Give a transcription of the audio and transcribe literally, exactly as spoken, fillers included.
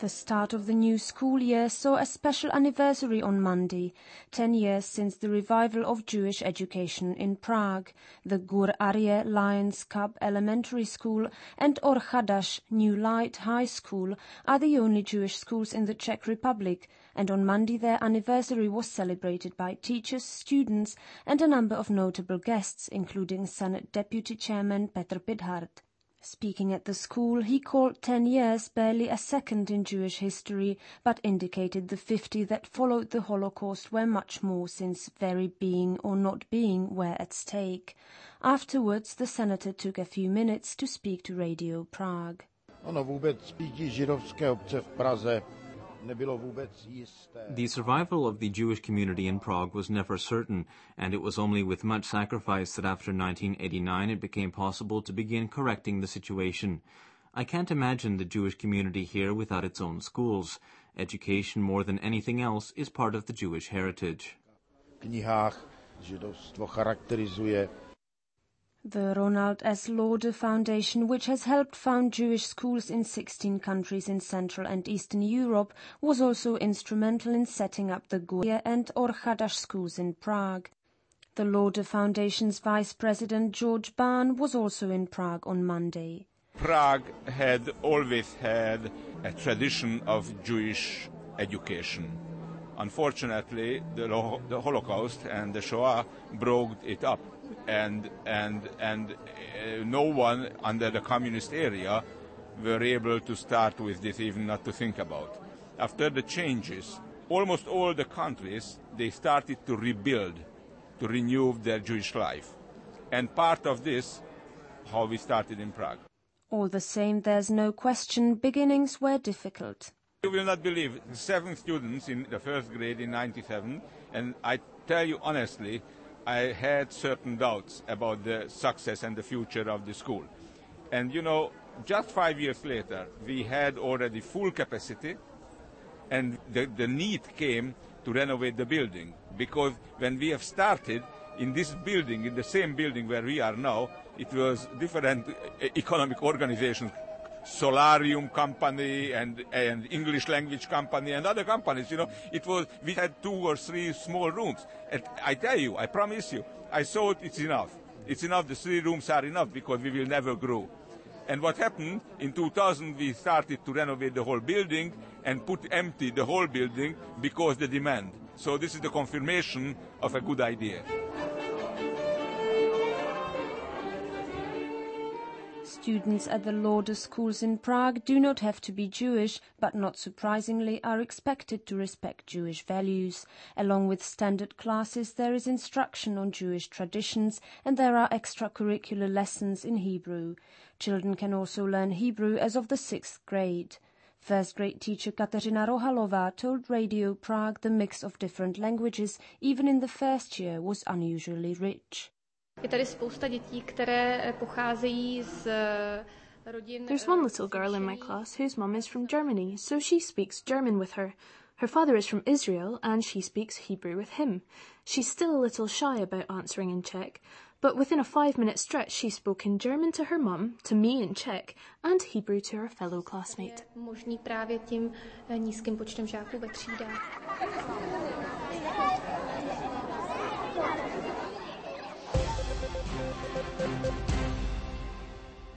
The start of the new school year saw a special anniversary on Monday, ten years since the revival of Jewish education in Prague. The Gur Aryeh Lions Cub Elementary School and Or Chadash New Light High School are the only Jewish schools in the Czech Republic, and on Monday their anniversary was celebrated by teachers, students and a number of notable guests, including Senate Deputy Chairman Petr Pithart. Speaking at the school, he called ten years barely a second in Jewish history, but indicated the fifty that followed the Holocaust were much more, since very being or not being were at stake. Afterwards, the senator took a few minutes to speak to Radio Prague. Ono vůbec pití židovské obce v Praze nebylo vůbec jisté. The survival of the Jewish community in Prague was never certain, and it was only with much sacrifice that after nineteen eighty-nine it became possible to begin correcting the situation. I can't imagine the Jewish community here without its own schools. Education, more than anything else, is part of the Jewish heritage. V knihách židovstvo charakterizuje. The Ronald S. Lauder Foundation, which has helped found Jewish schools in sixteen countries in Central and Eastern Europe, was also instrumental in setting up the Gur Aryeh and Or Chadash schools in Prague. The Lauder Foundation's vice president George Bahn was also in Prague on Monday. Prague had always had a tradition of Jewish education. Unfortunately, the, the Holocaust and the Shoah broke it up. And and and uh, no one under the communist area were able to start with this, even not to think about. After the changes, almost all the countries, they started to rebuild, to renew their Jewish life. And part of this, how we started in Prague. All the same, there's no question, beginnings were difficult. You will not believe, seven students in the first grade in ninety-seven, and I tell you honestly, I had certain doubts about the success and the future of the school. And, you know, just five years later, we had already full capacity, and the, the need came to renovate the building. Because when we have started in this building, in the same building where we are now, it was different economic organizations, Solarium company and, and English language company and other companies, you know, it was, we had two or three small rooms. And I tell you, I promise you, I thought it's enough. It's enough, the three rooms are enough because we will never grow. And what happened, in two thousand we started to renovate the whole building and put empty the whole building because the demand. So this is the confirmation of a good idea. Students at the Lauder schools in Prague do not have to be Jewish, but not surprisingly are expected to respect Jewish values. Along with standard classes, there is instruction on Jewish traditions and there are extracurricular lessons in Hebrew. Children can also learn Hebrew as of the sixth grade. First grade teacher Kateřina Rohalová told Radio Prague the mix of different languages, even in the first year, was unusually rich. There's one little girl in my class whose mum is from Germany, so she speaks German with her. Her father is from Israel, and she speaks Hebrew with him. She's still a little shy about answering in Czech, but within a five-minute stretch she spoke in German to her mum, to me in Czech, and Hebrew to her fellow classmate.